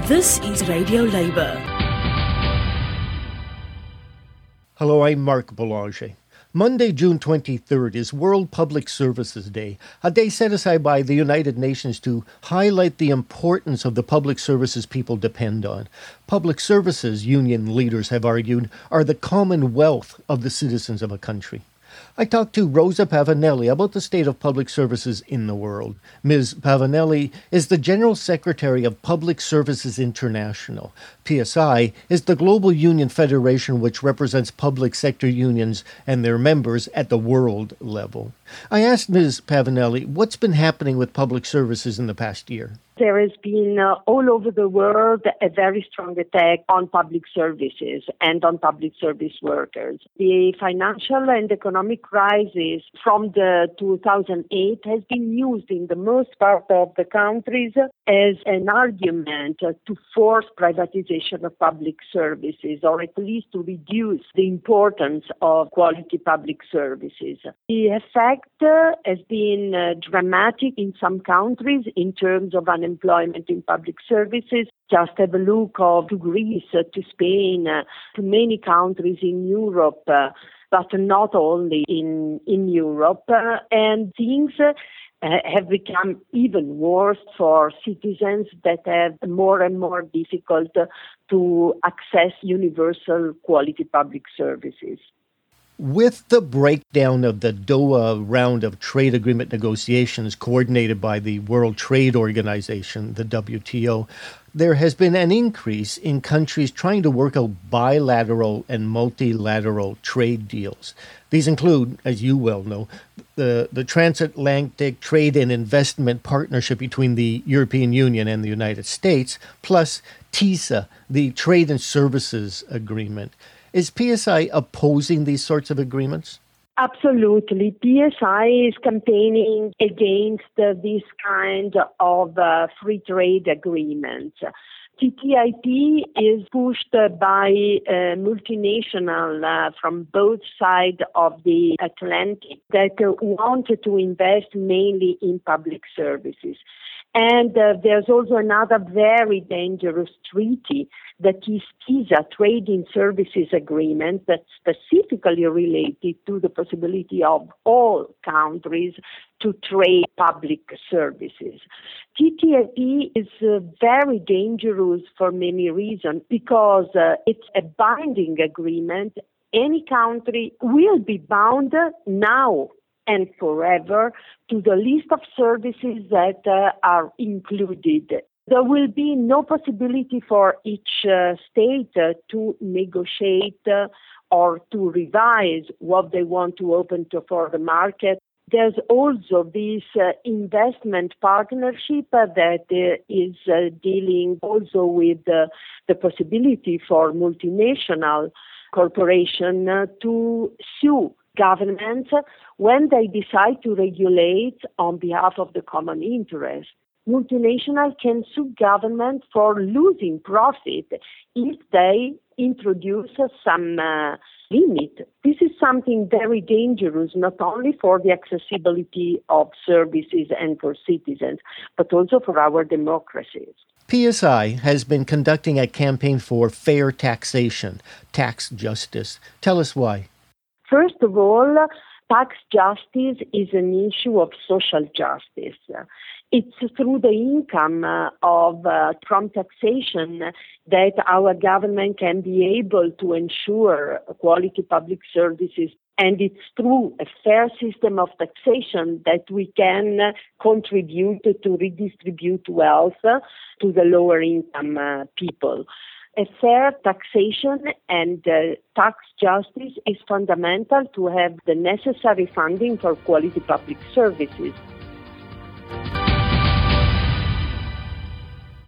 This is Radio Labour. Hello, I'm Mark Boulanger. Monday, June 23rd is World Public Services Day, a day set aside by the United Nations to highlight the importance of the public services people depend on. Public services, union leaders have argued, are the common wealth of the citizens of a country. I talked to Rosa Pavanelli about the state of public services in the world. Ms. Pavanelli is the General Secretary of Public Services International. PSI is the global union federation which represents public sector unions and their members at the world level. I asked Ms. Pavanelli what's been happening with public services in the past year. There has been all over the world a very strong attack on public services and on public service workers. The financial and economic crisis from the 2008 has been used in the most part of the countries as an argument to force privatization of public services, or at least to reduce the importance of quality public services. The effect has been dramatic in some countries in terms of unemployment in public services. Just have a look to Greece, to Spain, to many countries in Europe, but not only in Europe. And things have become even worse for citizens that have more and more difficult to access universal quality public services. With the breakdown of the Doha round of trade agreement negotiations coordinated by the World Trade Organization, the WTO, there has been an increase in countries trying to work out bilateral and multilateral trade deals. These include, as you well know, the Transatlantic Trade and Investment Partnership between the European Union and the United States, plus TISA, the Trade and Services Agreement. Is PSI opposing these sorts of agreements? Absolutely. PSI is campaigning against this kind of free trade agreements. TTIP is pushed by multinational from both sides of the Atlantic that wanted to invest mainly in public services. And there's also another very dangerous treaty that is TISA, Trade in Services Agreement, that's specifically related to the possibility of all countries to trade public services. TTIP is very dangerous for many reasons because it's a binding agreement. Any country will be bound now and forever to the list of services that are included. There will be no possibility for each state to negotiate or to revise what they want to open for the market. There's also this investment partnership that is dealing also with the possibility for multinational corporations to sue governments when they decide to regulate on behalf of the common interest. Multinationals can sue government for losing profit if they introduce some limit. This is something very dangerous, not only for the accessibility of services and for citizens, but also for our democracies. PSI has been conducting a campaign for fair taxation, tax justice. Tell us why. First of all, tax justice is an issue of social justice. It's through the income from taxation that our government can be able to ensure quality public services. And it's through a fair system of taxation that we can contribute to redistribute wealth to the lower income people. A fair taxation and tax justice is fundamental to have the necessary funding for quality public services.